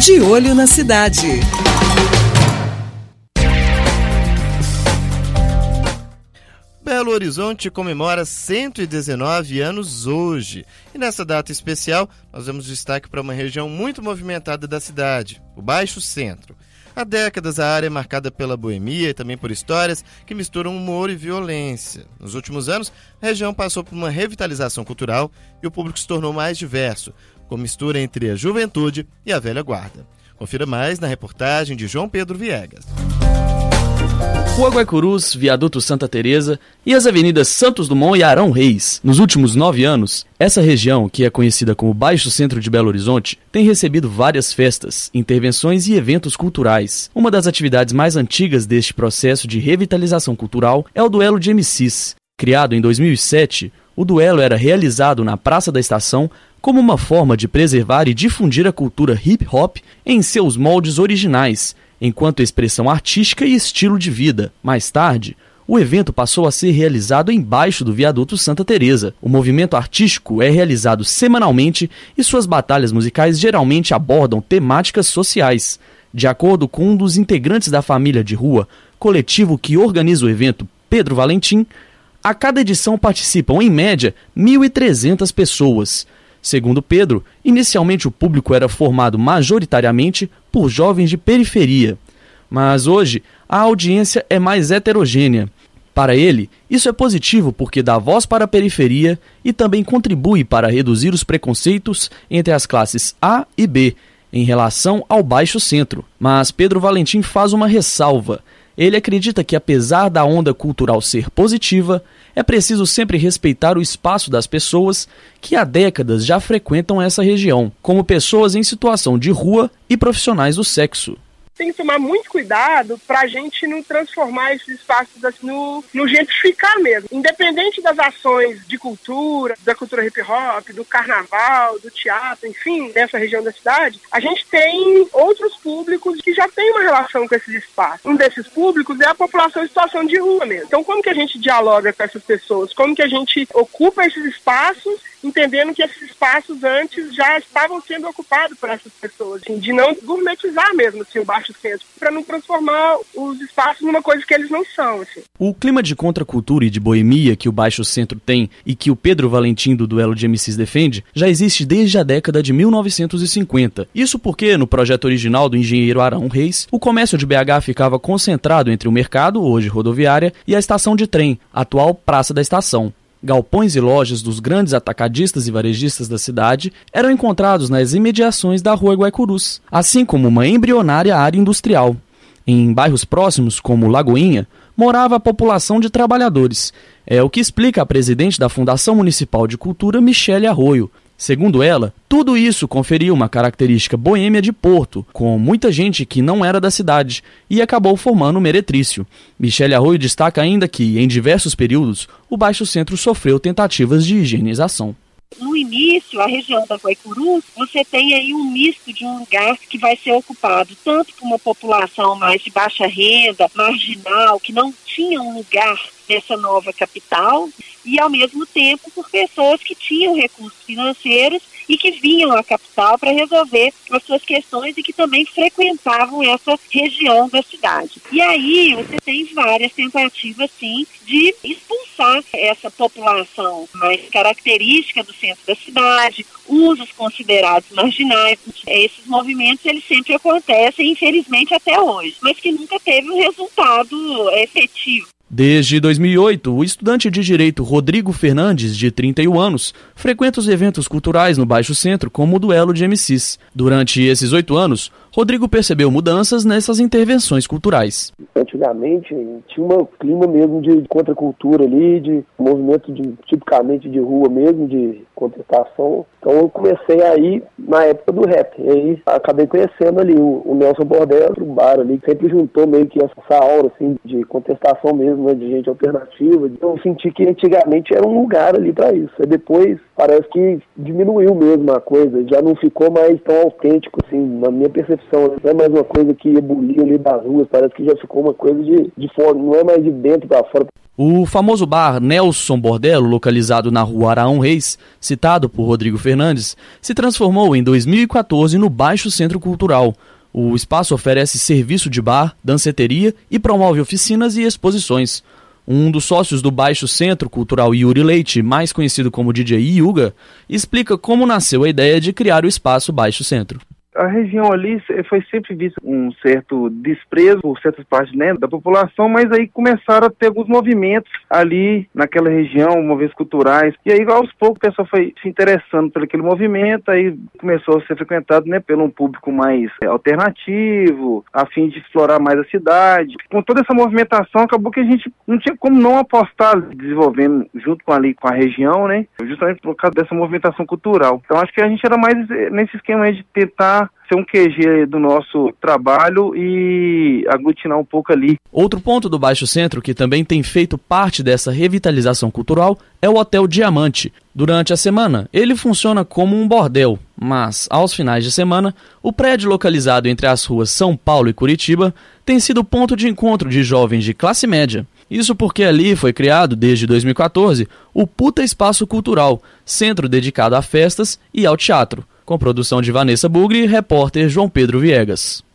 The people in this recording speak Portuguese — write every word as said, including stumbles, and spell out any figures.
De Olho na Cidade. Belo Horizonte comemora cento e dezenove anos hoje. E nessa data especial, nós damos destaque para uma região muito movimentada da cidade, o Baixo Centro. Há décadas a área é marcada pela boemia e também por histórias que misturam humor e violência. Nos últimos anos, a região passou por uma revitalização cultural e o público se tornou mais diverso, com mistura entre a juventude e a velha guarda. Confira mais na reportagem de João Pedro Viegas. Rua Guaicurus, Viaduto Santa Teresa e as avenidas Santos Dumont e Arão Reis. Nos últimos nove anos, essa região, que é conhecida como Baixo Centro de Belo Horizonte, tem recebido várias festas, intervenções e eventos culturais. Uma das atividades mais antigas deste processo de revitalização cultural é o Duelo de M Cs. Criado em dois mil e sete, o duelo era realizado na Praça da Estação como uma forma de preservar e difundir a cultura hip-hop em seus moldes originais, enquanto expressão artística e estilo de vida. Mais tarde, o evento passou a ser realizado embaixo do Viaduto Santa Teresa. O movimento artístico é realizado semanalmente e suas batalhas musicais geralmente abordam temáticas sociais. De acordo com um dos integrantes da Família de Rua, coletivo que organiza o evento, Pedro Valentim, a cada edição participam, em média, mil e trezentas pessoas. Segundo Pedro, inicialmente o público era formado majoritariamente por jovens de periferia, mas hoje a audiência é mais heterogênea. Para ele, isso é positivo porque dá voz para a periferia e também contribui para reduzir os preconceitos entre as classes A e B em relação ao Baixo Centro. Mas Pedro Valentim faz uma ressalva. Ele acredita que, apesar da onda cultural ser positiva, é preciso sempre respeitar o espaço das pessoas que há décadas já frequentam essa região, como pessoas em situação de rua e profissionais do sexo. Tem que tomar muito cuidado para a gente não transformar esses espaços assim, no, no gentrificar mesmo. Independente das ações de cultura, da cultura hip-hop, do carnaval, do teatro, enfim, dessa região da cidade, a gente tem outros públicos que já têm uma relação com esses espaços. Um desses públicos é a população em situação de rua mesmo. Então, como que a gente dialoga com essas pessoas? Como que a gente ocupa esses espaços, entendendo que esses espaços antes já estavam sendo ocupados por essas pessoas, assim, de não gourmetizar mesmo assim, o Baixo Centro, para não transformar os espaços numa coisa que eles não são. Assim. O clima de contracultura e de boemia que o Baixo Centro tem e que o Pedro Valentim do Duelo de M Cs defende, já existe desde a década de mil novecentos e cinquenta. Isso porque, no projeto original do engenheiro Arão Reis, o comércio de B H ficava concentrado entre o mercado, hoje rodoviária, e a estação de trem, atual Praça da Estação. Galpões e lojas dos grandes atacadistas e varejistas da cidade eram encontrados nas imediações da Rua Guaicurus, assim como uma embrionária área industrial. Em bairros próximos, como Lagoinha, morava a população de trabalhadores. É o que explica a presidente da Fundação Municipal de Cultura, Michele Arroio. Segundo ela, tudo isso conferia uma característica boêmia de Porto, com muita gente que não era da cidade, e acabou formando um meretrício. Michele Arroio destaca ainda que, em diversos períodos, o Baixo Centro sofreu tentativas de higienização. No início, a região da Guaicurus, você tem aí um misto de um lugar que vai ser ocupado tanto por uma população mais de baixa renda, marginal, que não tinha um lugar nessa nova capital, e ao mesmo tempo por pessoas que tinham recursos financeiros e que vinham à capital para resolver as suas questões e que também frequentavam essa região da cidade. E aí você tem várias tentativas, sim, de expulsar essa população mais característica do centro da cidade, usos considerados marginais. Esses movimentos, eles sempre acontecem, infelizmente, até hoje, mas que nunca teve um resultado efetivo. Desde dois mil e oito, o estudante de Direito Rodrigo Fernandes, de trinta e um anos, frequenta os eventos culturais no Baixo Centro como o Duelo de M Cs. Durante esses oito anos, Rodrigo percebeu mudanças nessas intervenções culturais. Antigamente tinha um clima mesmo de contracultura ali, de movimento de, tipicamente de rua mesmo, de contestação. Então eu comecei aí na época do rap. E aí acabei conhecendo ali o, o Nelson Bordel, o bar ali, que sempre juntou meio que essa aura assim, de contestação mesmo né, de gente alternativa. Então eu senti que antigamente era um lugar ali para isso. Aí depois parece que diminuiu mesmo a coisa, já não ficou mais tão autêntico, assim, na minha percepção. Não é mais uma coisa que ebuliu ali das ruas, parece que já ficou uma coisa de, de fora, não é mais de dentro para fora. O famoso bar Nelson Bordelo, localizado na rua Araão Reis, citado por Rodrigo Fernandes, se transformou em dois mil e quatorze no Baixo Centro Cultural. O espaço oferece serviço de bar, danceteria e promove oficinas e exposições. Um dos sócios do Baixo Centro Cultural, Yuri Leite, mais conhecido como D J Yuga, explica como nasceu a ideia de criar o espaço Baixo Centro. A região ali foi sempre vista um certo desprezo por certas partes, né, da população, mas aí começaram a ter alguns movimentos ali naquela região, movimentos culturais, e aí aos poucos o pessoal foi se interessando por aquele movimento, aí começou a ser frequentado, né, pelo um público mais é, alternativo, a fim de explorar mais a cidade. Com toda essa movimentação, acabou que a gente não tinha como não apostar desenvolvendo junto com ali com a região, né, justamente por causa dessa movimentação cultural. Então acho que a gente era mais nesse esquema aí de tentar ser um Q G do nosso trabalho e aglutinar um pouco ali. Outro ponto do Baixo Centro que também tem feito parte dessa revitalização cultural é o Hotel Diamante. Durante a semana, ele funciona como um bordel, mas, aos finais de semana, o prédio localizado entre as ruas São Paulo e Curitiba tem sido ponto de encontro de jovens de classe média. Isso porque ali foi criado, desde dois mil e quatorze, o Puta Espaço Cultural, centro dedicado a festas e ao teatro, com produção de Vanessa Bugri e repórter João Pedro Viegas.